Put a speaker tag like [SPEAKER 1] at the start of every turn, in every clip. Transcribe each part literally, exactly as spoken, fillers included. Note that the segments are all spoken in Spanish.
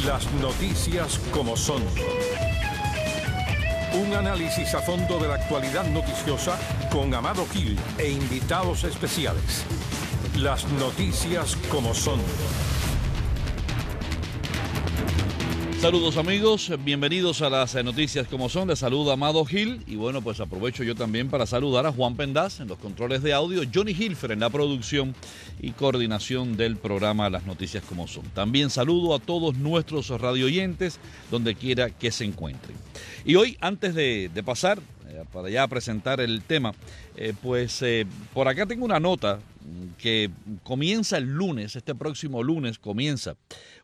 [SPEAKER 1] Las noticias como son. Un análisis a fondo de la actualidad noticiosa con Amado Gil e invitados especiales. Las noticias como son.
[SPEAKER 2] Saludos amigos, bienvenidos a las noticias como son. Les saluda Amado Gil y bueno, pues aprovecho yo también para saludar a Juan Pendaz en los controles de audio, Johnny Hilfer en la producción y coordinación del programa Las noticias como son. También saludo a todos nuestros radioyentes donde quiera que se encuentren. Y hoy, antes de, de pasar eh, para ya presentar el tema, eh, pues eh, por acá tengo una nota que comienza el lunes, este próximo lunes comienza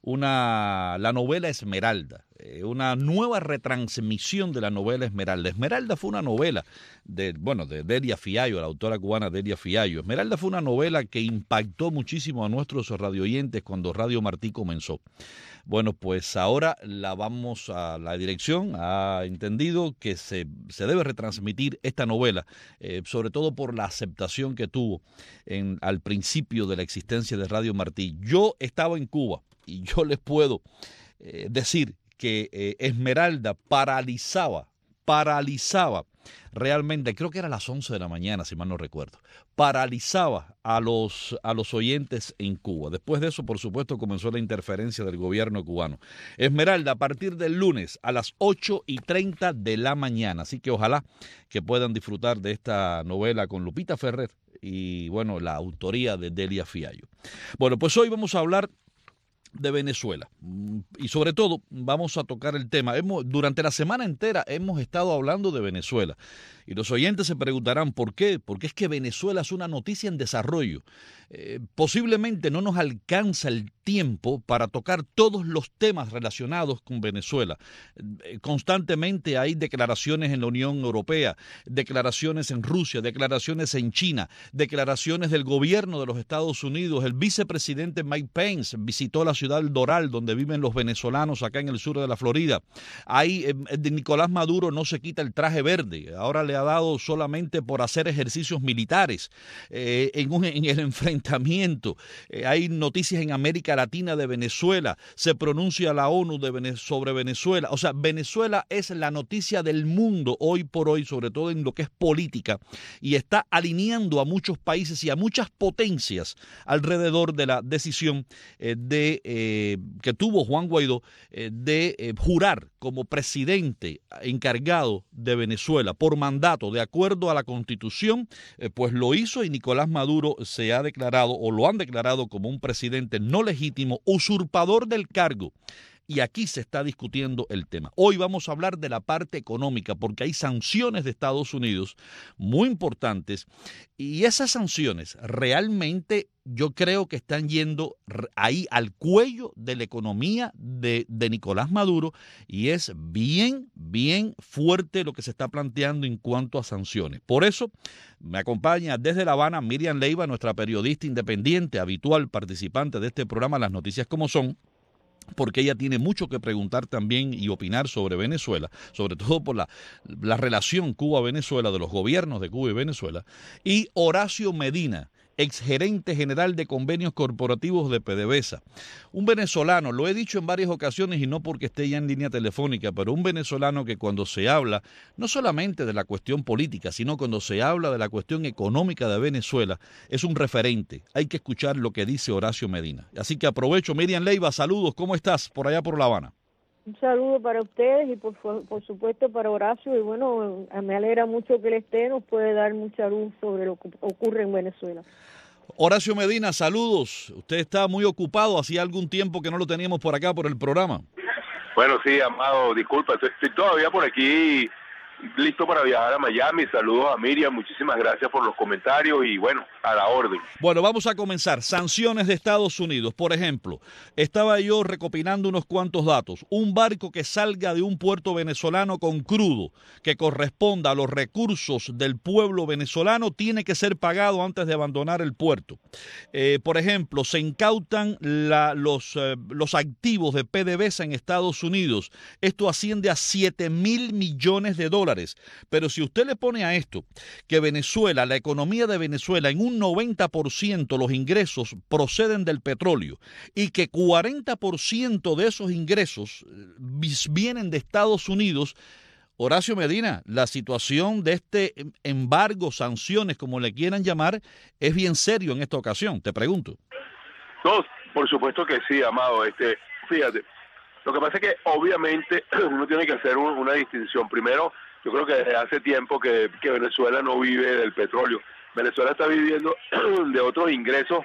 [SPEAKER 2] una, la novela Esmeralda, eh, una nueva retransmisión de la novela Esmeralda. Esmeralda fue una novela de, bueno, de Delia Fiallo, la autora cubana Delia Fiallo. Esmeralda fue una novela que impactó muchísimo a nuestros radioyentes cuando Radio Martí comenzó. Bueno, pues ahora la vamos a la dirección, ha entendido que se, se debe retransmitir esta novela, eh, sobre todo por la aceptación que tuvo en, al principio de la existencia de Radio Martí. Yo estaba en Cuba y yo les puedo eh, decir que eh, Esmeralda paralizaba, paralizaba realmente, creo que era a las once de la mañana, si mal no recuerdo, paralizaba a los, a los oyentes en Cuba. Después de eso, por supuesto, comenzó la interferencia del gobierno cubano. Esmeralda, a partir del lunes a las ocho y treinta de la mañana. Así que ojalá que puedan disfrutar de esta novela con Lupita Ferrer y, bueno, la autoría de Delia Fiallo. Bueno, pues hoy vamos a hablar de Venezuela y sobre todo vamos a tocar el tema. Hemos, durante la semana entera hemos estado hablando de Venezuela y los oyentes se preguntarán ¿por qué? Porque es que Venezuela es una noticia en desarrollo. Eh, posiblemente no nos alcanza el tiempo para tocar todos los temas relacionados con Venezuela. Eh, constantemente hay declaraciones en la Unión Europea, declaraciones en Rusia, declaraciones en China, declaraciones del gobierno de los Estados Unidos. El vicepresidente Mike Pence visitó la ciudad del Doral, donde viven los venezolanos acá en el sur de la Florida. Ahí eh, Nicolás Maduro no se quita el traje verde, ahora le ha dado solamente por hacer ejercicios militares eh, en, un, en el enfrentamiento. Eh, hay noticias en América Latina de Venezuela, se pronuncia la ONU de Vene- sobre Venezuela. O sea, Venezuela es la noticia del mundo hoy por hoy, sobre todo en lo que es política, y está alineando a muchos países y a muchas potencias alrededor de la decisión eh, de eh, que tuvo Juan Guaidó eh, de eh, jurar como presidente encargado de Venezuela por mandato, de acuerdo a la Constitución, eh, pues lo hizo y Nicolás Maduro se ha declarado o lo han declarado como un presidente no legítimo, usurpador del cargo. Y aquí se está discutiendo el tema. Hoy vamos a hablar de la parte económica porque hay sanciones de Estados Unidos muy importantes y esas sanciones realmente yo creo que están yendo ahí al cuello de la economía de, de Nicolás Maduro y es bien, bien fuerte lo que se está planteando en cuanto a sanciones. Por eso me acompaña desde La Habana Miriam Leiva, nuestra periodista independiente, habitual participante de este programa Las Noticias Como Son, porque ella tiene mucho que preguntar también y opinar sobre Venezuela, sobre todo por la, la relación Cuba-Venezuela, de los gobiernos de Cuba y Venezuela, y Horacio Medina, exgerente general de convenios corporativos de PDVSA. Un venezolano, lo he dicho en varias ocasiones y no porque esté ya en línea telefónica, pero un venezolano que cuando se habla, no solamente de la cuestión política, sino cuando se habla de la cuestión económica de Venezuela, es un referente. Hay que escuchar lo que dice Horacio Medina. Así que aprovecho. Miriam Leiva, saludos. ¿Cómo estás por allá por La Habana?
[SPEAKER 3] Un saludo para ustedes y por, por supuesto para Horacio. Y bueno, me alegra mucho que él esté, nos puede dar mucha luz sobre lo que ocurre en Venezuela.
[SPEAKER 2] Horacio Medina, saludos. Usted está muy ocupado, hacía algún tiempo que no lo teníamos por acá por el programa.
[SPEAKER 4] Bueno, sí, Amado, disculpa, estoy, estoy todavía por aquí listo para viajar a Miami. Saludos a Miriam, muchísimas gracias por los comentarios y bueno, a la orden.
[SPEAKER 2] Bueno, vamos a comenzar. Sanciones de Estados Unidos. Por ejemplo, estaba yo recopilando unos cuantos datos. Un barco que salga de un puerto venezolano con crudo que corresponda a los recursos del pueblo venezolano tiene que ser pagado antes de abandonar el puerto. Eh, por ejemplo, se incautan la, los, eh, los activos de PDVSA en Estados Unidos. Esto asciende a siete mil millones de dólares. dólares. Pero si usted le pone a esto que Venezuela, la economía de Venezuela, en un noventa por ciento los ingresos proceden del petróleo y que cuarenta por ciento de esos ingresos vienen de Estados Unidos, Horacio Medina, la situación de este embargo, sanciones, como le quieran llamar, es bien serio en esta ocasión, te pregunto.
[SPEAKER 4] No, por supuesto que sí, Amado. Este, fíjate, lo que pasa es que obviamente uno tiene que hacer un, una distinción. Primero, yo creo que desde hace tiempo que, que Venezuela no vive del petróleo. Venezuela está viviendo de otros ingresos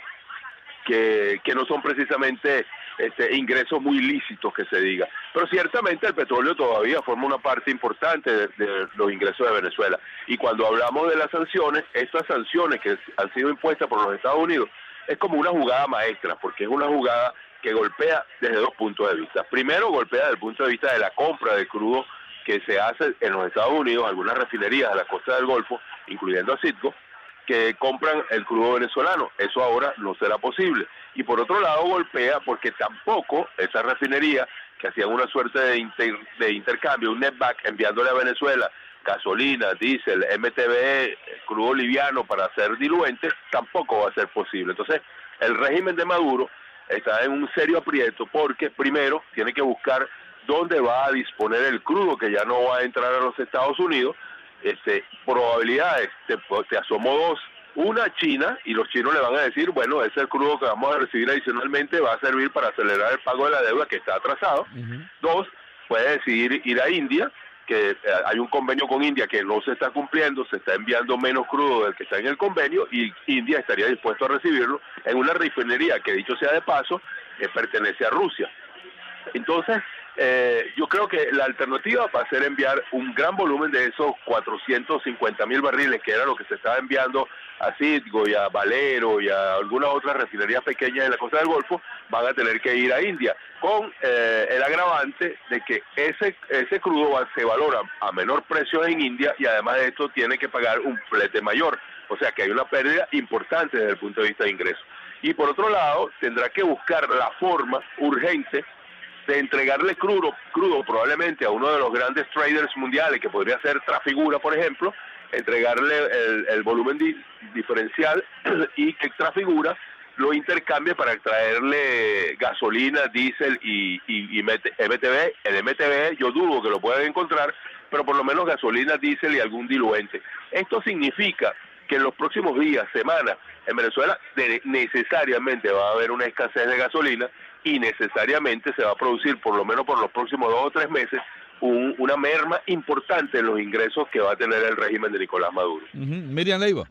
[SPEAKER 4] que, que no son precisamente este, ingresos muy lícitos, que se diga. Pero ciertamente el petróleo todavía forma una parte importante de, de los ingresos de Venezuela. Y cuando hablamos de las sanciones, estas sanciones que han sido impuestas por los Estados Unidos, es como una jugada maestra, porque es una jugada que golpea desde dos puntos de vista. Primero, golpea desde el punto de vista de la compra de crudo que se hace en los Estados Unidos, algunas refinerías de la costa del Golfo, incluyendo a Citgo, que compran el crudo venezolano. Eso ahora no será posible. Y por otro lado golpea porque tampoco esas refinerías que hacían una suerte de, inter, de intercambio, un netback, enviándole a Venezuela gasolina, diésel, M T B E, crudo liviano para hacer diluentes, tampoco va a ser posible. Entonces, el régimen de Maduro está en un serio aprieto porque primero tiene que buscar dónde va a disponer el crudo que ya no va a entrar a los Estados Unidos. Este, probabilidades, te, te asomo dos. Una, China, y los chinos le van a decir, bueno, ese crudo que vamos a recibir adicionalmente va a servir para acelerar el pago de la deuda que está atrasado. Uh-huh. Dos, puede decidir ir a India, que eh, hay un convenio con India que no se está cumpliendo, se está enviando menos crudo del que está en el convenio, y India estaría dispuesto a recibirlo en una refinería que, dicho sea de paso, eh, pertenece a Rusia. Entonces, Eh, yo creo que la alternativa va a ser enviar un gran volumen de esos cuatrocientos cincuenta mil barriles, que era lo que se estaba enviando a Citgo y a Valero y a algunas otras refinerías pequeñas en la costa del Golfo, van a tener que ir a India, con eh, el agravante de que ese ese crudo va, se valora a menor precio en India, y además de esto tiene que pagar un flete mayor, o sea que hay una pérdida importante desde el punto de vista de ingresos. Y por otro lado, tendrá que buscar la forma urgente de entregarle crudo, crudo probablemente a uno de los grandes traders mundiales, que podría ser Trafigura, por ejemplo, entregarle el, el volumen di, diferencial y que Trafigura lo intercambie para traerle gasolina, diésel y, y, y M T B E. El M T B E yo dudo que lo puedan encontrar, pero por lo menos gasolina, diésel y algún diluente. Esto significa que en los próximos días, semanas, en Venezuela de, necesariamente va a haber una escasez de gasolina, y necesariamente se va a producir, por lo menos por los próximos dos o tres meses, un, una merma importante en los ingresos que va a tener el régimen de Nicolás Maduro.
[SPEAKER 2] Uh-huh. Miriam Leiva.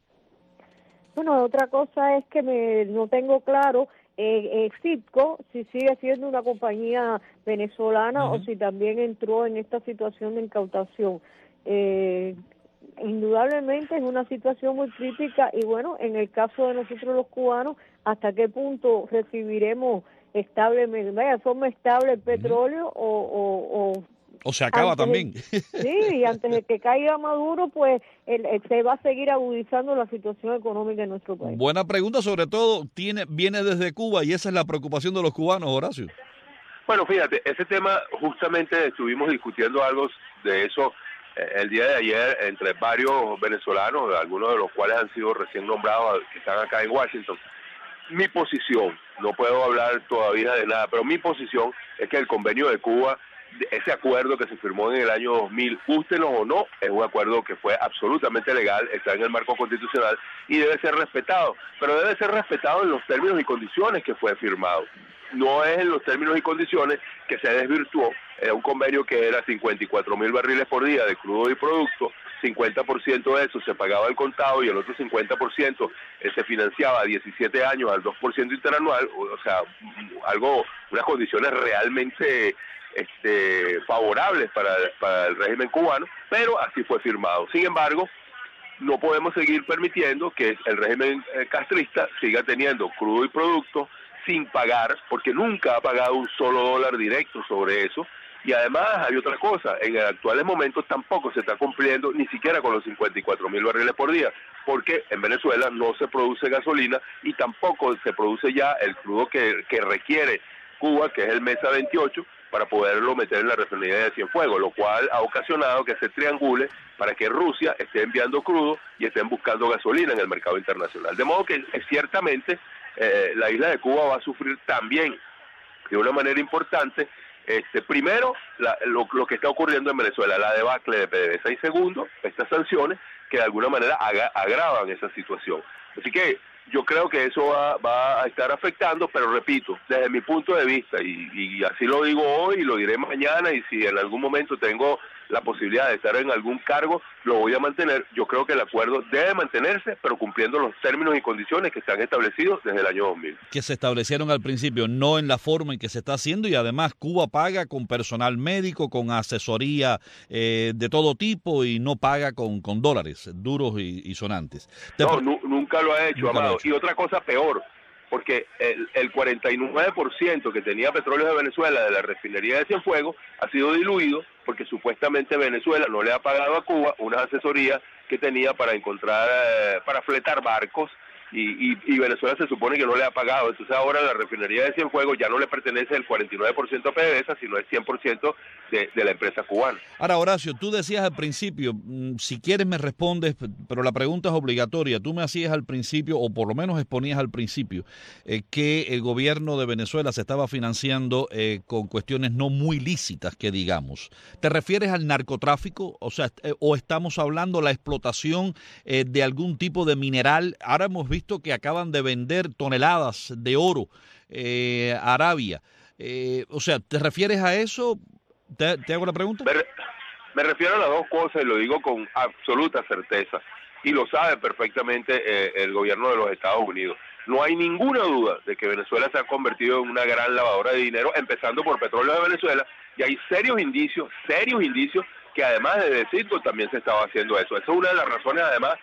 [SPEAKER 3] Bueno, otra cosa es que me, no tengo claro eh, eh, Citgo, si sigue siendo una compañía venezolana uh-huh. o si también entró en esta situación de incautación. Eh, indudablemente es una situación muy crítica, y bueno, en el caso de nosotros los cubanos, ¿hasta qué punto recibiremos estable, de forma estable el petróleo uh-huh. o, o, o
[SPEAKER 2] o se acaba también?
[SPEAKER 3] De, sí, y antes de que caiga Maduro, pues el, el, se va a seguir agudizando la situación económica en nuestro país.
[SPEAKER 2] Buena pregunta, sobre todo tiene viene desde Cuba, y esa es la preocupación de los cubanos, Horacio.
[SPEAKER 4] Bueno, fíjate, ese tema justamente estuvimos discutiendo algo de eso eh, el día de ayer entre varios venezolanos, algunos de los cuales han sido recién nombrados, que están acá en Washington. Mi posición, no puedo hablar todavía de nada, pero mi posición es que el convenio de Cuba, ese acuerdo que se firmó en el año dos mil, gústenos o no, es un acuerdo que fue absolutamente legal, está en el marco constitucional y debe ser respetado, pero debe ser respetado en los términos y condiciones que fue firmado. No es en los términos y condiciones que se desvirtuó. Era un convenio que era cincuenta y cuatro mil barriles por día de crudo y producto, cincuenta por ciento de eso se pagaba al contado y el otro cincuenta por ciento se financiaba a diecisiete años al dos por ciento interanual, o sea, algo, unas condiciones realmente este, favorables para, para el régimen cubano, pero así fue firmado. Sin embargo, no podemos seguir permitiendo que el régimen castrista siga teniendo crudo y producto sin pagar, porque nunca ha pagado un solo dólar directo sobre eso. Y además hay otra cosa, en el actuales momentos tampoco se está cumpliendo ni siquiera con los cincuenta y cuatro mil barriles por día, porque en Venezuela no se produce gasolina y tampoco se produce ya el crudo que, que requiere Cuba, que es el Mesa veintiocho, para poderlo meter en la refinería de Cienfuegos, lo cual ha ocasionado que se triangule para que Rusia esté enviando crudo y estén buscando gasolina en el mercado internacional. De modo que eh, ciertamente eh, la isla de Cuba va a sufrir también de una manera importante, este, primero, la, lo, lo que está ocurriendo en Venezuela, la debacle de PDVSA, y segundo, estas sanciones que de alguna manera aga, agravan esa situación. Así que yo creo que eso va, va a estar afectando, pero repito, desde mi punto de vista, y, y así lo digo hoy y lo diré mañana, y si en algún momento tengo la posibilidad de estar en algún cargo, lo voy a mantener. Yo creo que el acuerdo debe mantenerse, pero cumpliendo los términos y condiciones que están establecidos desde el año dos mil.
[SPEAKER 2] Que se establecieron al principio, no en la forma en que se está haciendo, y además Cuba paga con personal médico, con asesoría eh, de todo tipo, y no paga con, con dólares duros y, y sonantes.
[SPEAKER 4] Te... No, nu nunca lo ha hecho, nunca Amado. Hecho. Y otra cosa peor, porque el, el cuarenta y nueve por ciento que tenía Petróleos de Venezuela de la refinería de Cienfuegos ha sido diluido porque supuestamente Venezuela no le ha pagado a Cuba unas asesorías que tenía para encontrar, eh, para fletar barcos, y, y, y Venezuela se supone que no le ha pagado. Entonces ahora la refinería de Cienfuegos ya no le pertenece el cuarenta y nueve por ciento a PDVSA, sino el cien por ciento de, de la empresa cubana.
[SPEAKER 2] Ahora, Horacio, tú decías al principio, si quieres me respondes, pero la pregunta es obligatoria. Tú me hacías al principio, o por lo menos exponías al principio, eh, que el gobierno de Venezuela se estaba financiando eh, con cuestiones no muy lícitas, que digamos. ¿Te refieres al narcotráfico? O sea, eh, o estamos hablando de la explotación eh, de algún tipo de mineral. Ahora hemos visto que acaban de vender toneladas de oro eh, a Arabia. Eh, o sea, ¿te refieres a eso? ¿Te, te hago la pregunta?
[SPEAKER 4] Me, me refiero a las dos cosas y lo digo con absoluta certeza. Y lo sabe perfectamente eh, el gobierno de los Estados Unidos. No hay ninguna duda de que Venezuela se ha convertido en una gran lavadora de dinero, empezando por Petróleo de Venezuela, y hay serios indicios, serios indicios, que además de Citgo también se estaba haciendo eso. Esa es una de las razones, además,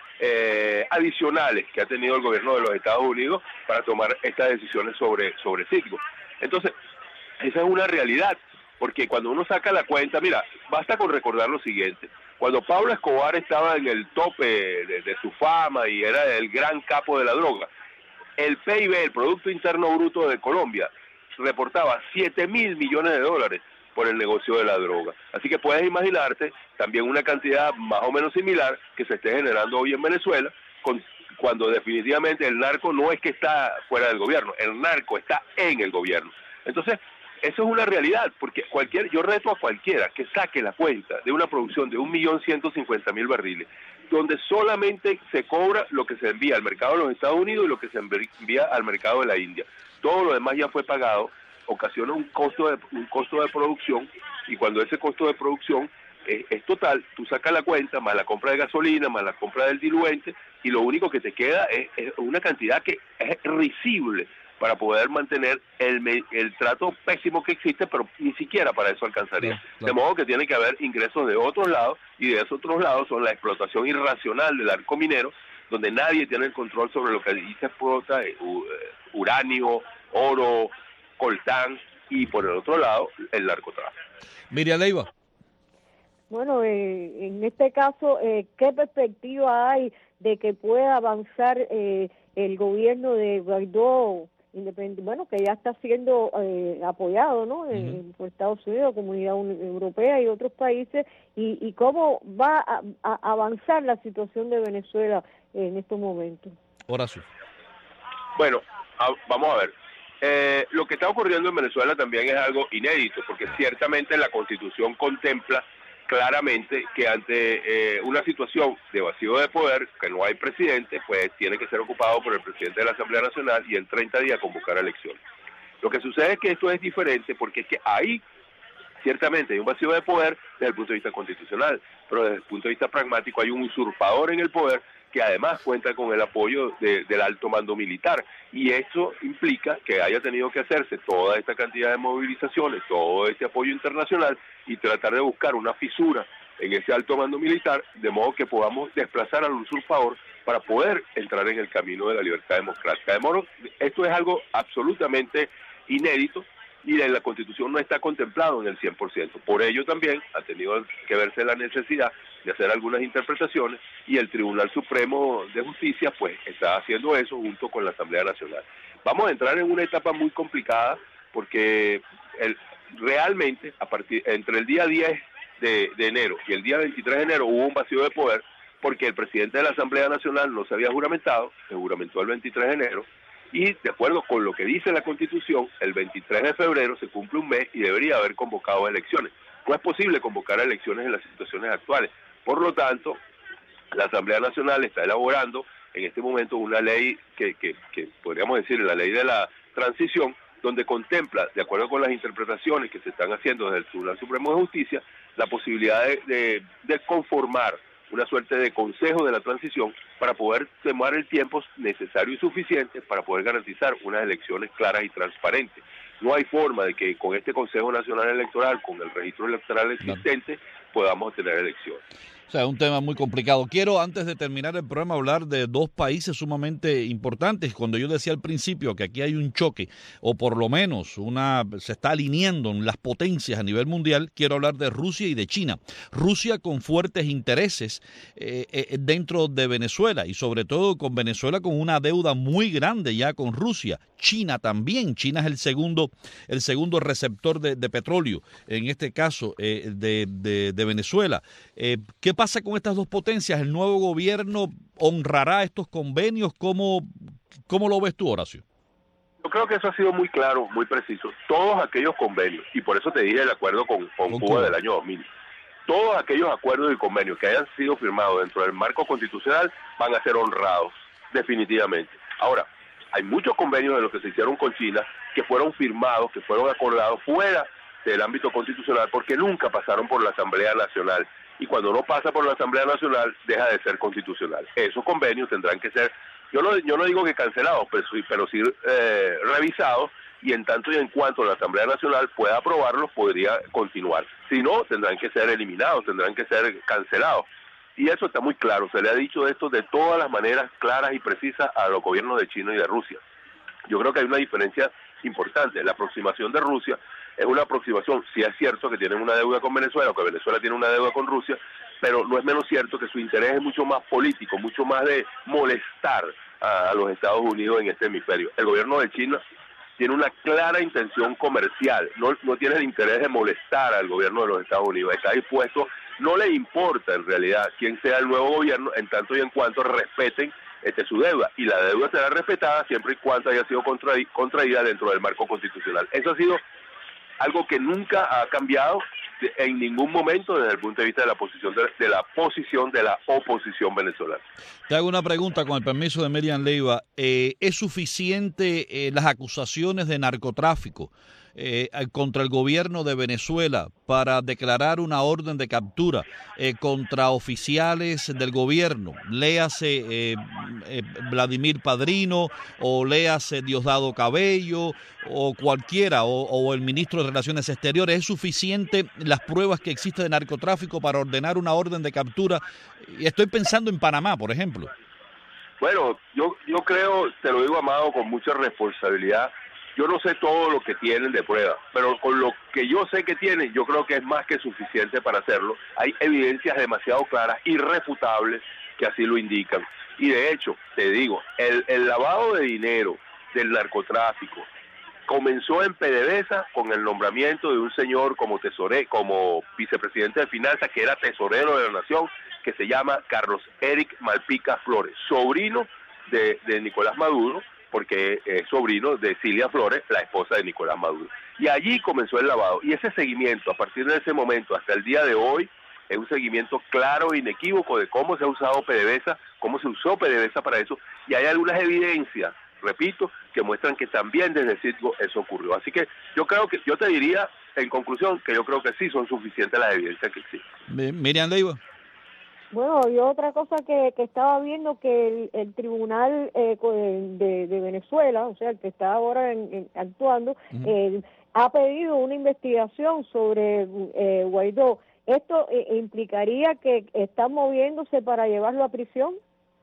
[SPEAKER 4] Eh, adicionales que ha tenido el gobierno de los Estados Unidos para tomar estas decisiones sobre, sobre Citgo. Entonces, esa es una realidad, porque cuando uno saca la cuenta, mira, basta con recordar lo siguiente: cuando Pablo Escobar estaba en el tope de, de su fama y era el gran capo de la droga, el P I B, el Producto Interno Bruto de Colombia, reportaba siete mil millones de dólares por el negocio de la droga. Así que puedes imaginarte también una cantidad más o menos similar que se esté generando hoy en Venezuela, con, cuando definitivamente el narco no es que está fuera del gobierno, el narco está en el gobierno. Entonces, eso es una realidad, porque cualquier, yo reto a cualquiera que saque la cuenta de una producción de un millón ciento cincuenta mil barriles, donde solamente se cobra lo que se envía al mercado de los Estados Unidos y lo que se envía al mercado de la India. Todo lo demás ya fue pagado, ocasiona un costo de un costo de producción, y cuando ese costo de producción es, es total, tú sacas la cuenta, más la compra de gasolina, más la compra del diluente, y lo único que te queda es, es una cantidad que es risible para poder mantener el, el trato pésimo que existe, pero ni siquiera para eso alcanzaría. Claro, claro. De modo que tiene que haber ingresos de otros lados, y de esos otros lados son la explotación irracional del arco minero, donde nadie tiene el control sobre lo que allí se explota, eh, uranio, oro, coltán, y por el otro lado el narcotráfico.
[SPEAKER 2] Miriam Leiva.
[SPEAKER 3] Bueno, eh, en este caso, eh, ¿qué perspectiva hay de que pueda avanzar eh, el gobierno de Guaidó, independiente, bueno, que ya está siendo eh, apoyado, ¿no? Uh-huh. en, por Estados Unidos, Comunidad Europea y otros países, y, y cómo va a, a avanzar la situación de Venezuela en estos momentos?
[SPEAKER 2] Horacio.
[SPEAKER 4] Bueno, a, vamos a ver. Eh, lo que está ocurriendo en Venezuela también es algo inédito, porque ciertamente la Constitución contempla claramente que ante eh, una situación de vacío de poder, que no hay presidente, pues tiene que ser ocupado por el presidente de la Asamblea Nacional y en treinta días convocar elecciones. Lo que sucede es que esto es diferente porque es que ahí ciertamente hay un vacío de poder desde el punto de vista constitucional, pero desde el punto de vista pragmático hay un usurpador en el poder que además cuenta con el apoyo de, del alto mando militar, y eso implica que haya tenido que hacerse toda esta cantidad de movilizaciones, todo este apoyo internacional, y tratar de buscar una fisura en ese alto mando militar, de modo que podamos desplazar al usurpador para poder entrar en el camino de la libertad democrática. De modo, esto es algo absolutamente inédito, y en la Constitución no está contemplado en el cien por ciento. Por ello también ha tenido que verse la necesidad de hacer algunas interpretaciones, y el Tribunal Supremo de Justicia pues está haciendo eso junto con la Asamblea Nacional. Vamos a entrar en una etapa muy complicada porque el, realmente a partir entre el día diez de, de enero y el día veintitrés de enero hubo un vacío de poder, porque el presidente de la Asamblea Nacional no se había juramentado, se juramentó el veintitrés de enero, y de acuerdo con lo que dice la Constitución, el veintitrés de febrero se cumple un mes y debería haber convocado elecciones. No es posible convocar elecciones en las situaciones actuales. Por lo tanto, la Asamblea Nacional está elaborando en este momento una ley que, que, que podríamos decir la ley de la transición, donde contempla, de acuerdo con las interpretaciones que se están haciendo desde el Tribunal Supremo de Justicia, la posibilidad de, de, de conformar una suerte de consejo de la transición para poder tomar el tiempo necesario y suficiente para poder garantizar unas elecciones claras y transparentes. No hay forma de que con este Consejo Nacional Electoral, con el registro electoral existente, podamos tener elecciones.
[SPEAKER 2] O sea, es un tema muy complicado. Quiero, antes de terminar el programa, hablar de dos países sumamente importantes. Cuando yo decía al principio que aquí hay un choque, o por lo menos una se está alineando en las potencias a nivel mundial, quiero hablar de Rusia y de China. Rusia con fuertes intereses eh, eh, dentro de Venezuela, y sobre todo con Venezuela con una deuda muy grande ya con Rusia. China también. China es el segundo, el segundo receptor de, de petróleo, en este caso eh, de, de, de Venezuela. Eh, ¿Qué pasa con estas dos potencias? ¿El nuevo gobierno honrará estos convenios? ¿Cómo, cómo lo ves tú, Horacio?
[SPEAKER 4] Yo creo que eso ha sido muy claro, muy preciso. Todos aquellos convenios, y por eso te dije el acuerdo con, con, con Cuba, Cuba del año dos mil, todos aquellos acuerdos y convenios que hayan sido firmados dentro del marco constitucional van a ser honrados, definitivamente. Ahora, hay muchos convenios de los que se hicieron con China que fueron firmados, que fueron acordados fuera del ámbito constitucional porque nunca pasaron por la Asamblea Nacional. Y cuando no pasa por la Asamblea Nacional, deja de ser constitucional. Esos convenios tendrán que ser, yo no, yo no digo que cancelados, pero sí, pero sí eh, revisados, y en tanto y en cuanto la Asamblea Nacional pueda aprobarlos, podría continuar. Si no, tendrán que ser eliminados, tendrán que ser cancelados. Y eso está muy claro, se le ha dicho esto de todas las maneras claras y precisas a los gobiernos de China y de Rusia. Yo creo que hay una diferencia importante. La aproximación de Rusia es una aproximación, sí es cierto que tienen una deuda con Venezuela, o que Venezuela tiene una deuda con Rusia, pero no es menos cierto que su interés es mucho más político, mucho más de molestar a, a los Estados Unidos en este hemisferio. El gobierno de China tiene una clara intención comercial, no, no tiene el interés de molestar al gobierno de los Estados Unidos, está dispuesto, no le importa en realidad quién sea el nuevo gobierno, en tanto y en cuanto respeten este, su deuda, y la deuda será respetada siempre y cuando haya sido contraí, contraída dentro del marco constitucional. Eso ha sido algo que nunca ha cambiado en ningún momento desde el punto de vista de la posición de, de la posición de la oposición venezolana.
[SPEAKER 2] Te hago una pregunta con el permiso de Miriam Leiva. Eh, ¿Es suficiente eh, las acusaciones de narcotráfico eh, contra el gobierno de Venezuela para declarar una orden de captura eh, contra oficiales del gobierno? Léase eh, eh, Vladimir Padrino, o léase Diosdado Cabello, o cualquiera, o, o el ministro de Relaciones Exteriores. ¿Es suficiente las pruebas que existen de narcotráfico para ordenar una orden de captura? Y estoy pensando en Panamá, por ejemplo.
[SPEAKER 4] Bueno, yo, yo creo, te lo digo, Amado, con mucha responsabilidad. Yo no sé todo lo que tienen de prueba, pero con lo que yo sé que tienen, yo creo que es más que suficiente para hacerlo. Hay evidencias demasiado claras, irrefutables, que así lo indican. Y de hecho, te digo, el, el lavado de dinero del narcotráfico comenzó en PDVSA con el nombramiento de un señor como tesorero, como vicepresidente de Finanzas, que era tesorero de la Nación, que se llama Carlos Eric Malpica Flores, sobrino de, de Nicolás Maduro, porque es sobrino de Cilia Flores, la esposa de Nicolás Maduro. Y allí comenzó el lavado. Y ese seguimiento, a partir de ese momento hasta el día de hoy, es un seguimiento claro e inequívoco de cómo se ha usado PDVSA, cómo se usó PDVSA para eso, y hay algunas evidencias, repito, que muestran que también desde el Citgo eso ocurrió. Así que yo creo que, yo te diría, en conclusión, que yo creo que sí son suficientes las evidencias que existen.
[SPEAKER 2] Miriam Leiva.
[SPEAKER 3] Bueno, y otra cosa que, que estaba viendo, que el, el tribunal eh, de, de Venezuela, o sea, el que está ahora en, en, actuando, uh-huh. eh, ha pedido una investigación sobre eh, Guaidó. ¿Esto eh, implicaría que están moviéndose para llevarlo a prisión?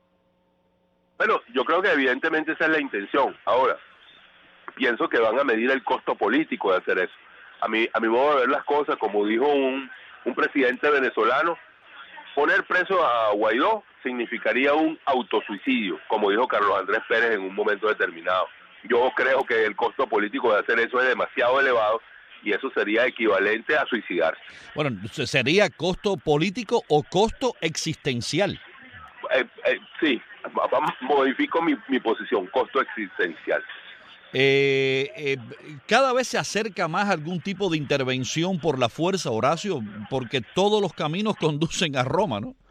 [SPEAKER 4] Bueno, yo creo que evidentemente esa es la intención. Ahora, pienso que van a medir el costo político de hacer eso. A mi, a mi modo de ver las cosas, como dijo un, un presidente venezolano, poner preso a Guaidó significaría un autosuicidio, como dijo Carlos Andrés Pérez en un momento determinado. yo creo que el costo político de hacer eso es demasiado elevado y eso sería equivalente a suicidarse.
[SPEAKER 2] Bueno, ¿sería costo político o costo existencial?
[SPEAKER 4] Eh, eh, sí, modifico mi, mi posición, costo existencial.
[SPEAKER 2] Eh, eh, cada vez se acerca más algún tipo de intervención por la fuerza, Horacio, porque todos los caminos conducen a Roma, ¿no?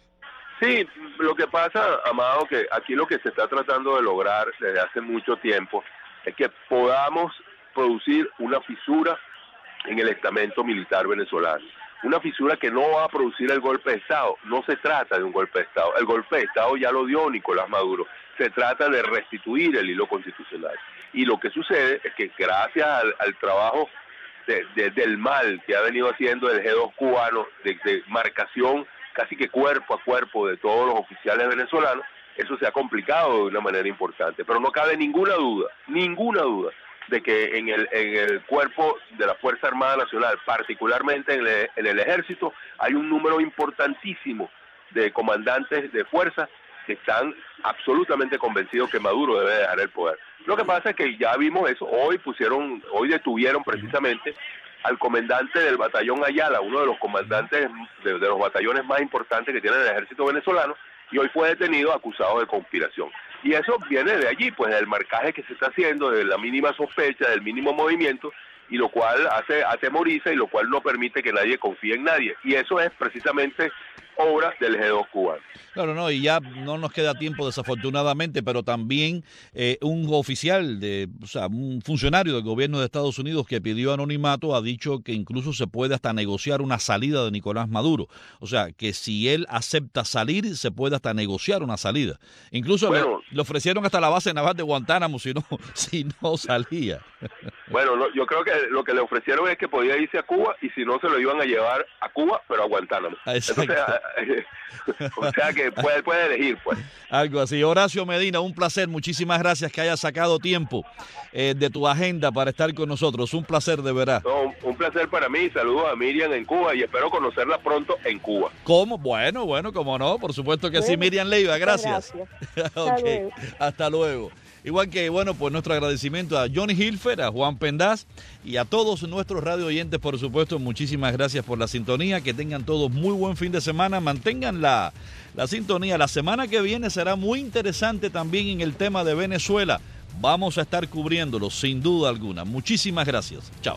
[SPEAKER 4] Sí, lo que pasa, Amado, que aquí lo que se está tratando de lograr desde hace mucho tiempo es que podamos producir una fisura en el estamento militar venezolano. Una fisura que no va a producir el golpe de Estado. No se trata de un golpe de Estado. El golpe de Estado ya lo dio Nicolás Maduro. Se trata de restituir el hilo constitucional. Y lo que sucede es que gracias al, al trabajo de, de, del mal que ha venido haciendo el G dos cubano, de, de marcación casi que cuerpo a cuerpo de todos los oficiales venezolanos, eso se ha complicado de una manera importante. Pero no cabe ninguna duda, ninguna duda, de que en el, en el cuerpo de la Fuerza Armada Nacional, particularmente en el, en el Ejército, hay un número importantísimo de comandantes de fuerza que están absolutamente convencidos que Maduro debe dejar el poder. Lo que pasa es que ya vimos eso, hoy pusieron, hoy detuvieron precisamente al comandante del batallón Ayala, uno de los comandantes de, de los batallones más importantes que tiene el ejército venezolano, y hoy fue detenido acusado de conspiración. Y eso viene de allí, pues del marcaje que se está haciendo, de la mínima sospecha, del mínimo movimiento, y lo cual hace atemoriza y lo cual no permite que nadie confíe en nadie. Y eso es precisamente obra del G dos cubano.
[SPEAKER 2] Claro, no, y ya no nos queda tiempo desafortunadamente, pero también eh, un oficial, de, o sea, un funcionario del gobierno de Estados Unidos que pidió anonimato ha dicho que incluso se puede hasta negociar una salida de Nicolás Maduro. O sea, que si él acepta salir, se puede hasta negociar una salida. Incluso bueno, le, le ofrecieron hasta la base naval de Guantánamo si no, si no salía.
[SPEAKER 4] Bueno, no, yo creo que lo que le ofrecieron es que podía irse a Cuba y si no se lo iban a llevar a Cuba, pero a Guantánamo.
[SPEAKER 2] Exacto.
[SPEAKER 4] Entonces, o sea que puede, puede elegir, pues.
[SPEAKER 2] Algo así. Horacio Medina, un placer. Muchísimas gracias que hayas sacado tiempo eh, de tu agenda para estar con nosotros. Un placer, de verdad.
[SPEAKER 4] No, un, un placer para mí. Saludos a Miriam en Cuba y espero conocerla pronto en Cuba.
[SPEAKER 2] ¿Cómo? Bueno, bueno, cómo no. Por supuesto que bueno, sí, Miriam Leiva. Gracias. gracias. Okay. Hasta luego. Igual que, bueno, pues nuestro agradecimiento a Johnny Hilfer, a Juan Pendaz y a todos nuestros radio oyentes, por supuesto. Muchísimas gracias por la sintonía. Que tengan todos muy buen fin de semana. Mantengan la, la sintonía. La semana que viene será muy interesante también en el tema de Venezuela. Vamos a estar cubriéndolo sin duda alguna. Muchísimas gracias. Chao.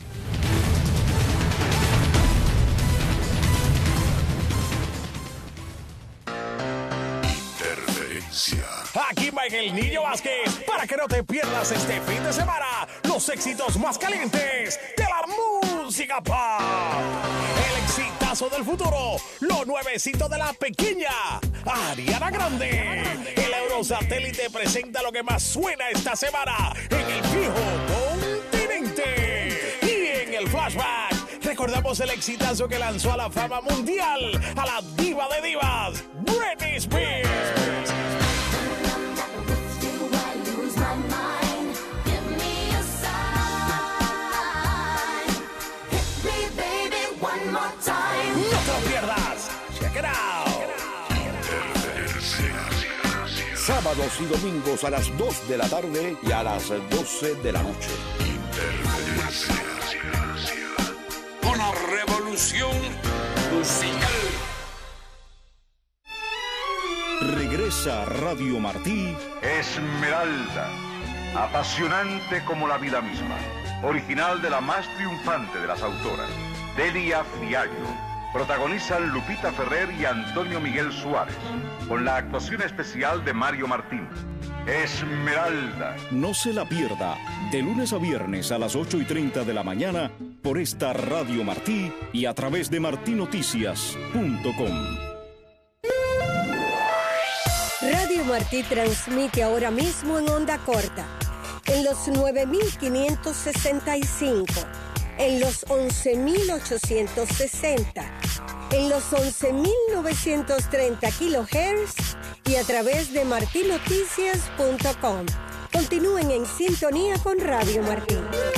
[SPEAKER 5] Aquí Miguel Niño Vázquez, para que no te pierdas este fin de semana los éxitos más calientes de la música pop. El exitazo del futuro, lo nuevecito de la pequeña Ariana Grande. El Eurosatélite presenta lo que más suena esta semana en el viejo continente. Y en el flashback recordamos el exitazo que lanzó a la fama mundial a la diva de divas, Britney Spears. No te lo pierdas. Check it out.
[SPEAKER 6] Sábados y domingos a las dos de la tarde y a las doce de la noche.
[SPEAKER 7] Una revolución musical.
[SPEAKER 6] Regresa Radio Martí.
[SPEAKER 8] Esmeralda, apasionante como la vida misma. Original de la más triunfante de las autoras, Delia Fiallo. Protagonizan Lupita Ferrer y Antonio Miguel Suárez, con la actuación especial de Mario Martín. Esmeralda.
[SPEAKER 6] No se la pierda, de lunes a viernes a las ocho y treinta de la mañana, por esta Radio Martí y a través de martí noticias punto com.
[SPEAKER 9] Radio Martí transmite ahora mismo en onda corta, en los nueve mil quinientos sesenta y cinco, en los once mil ochocientos sesenta, en los once mil novecientos treinta kilohertz y a través de martí noticias punto com. Continúen en sintonía con Radio Martí.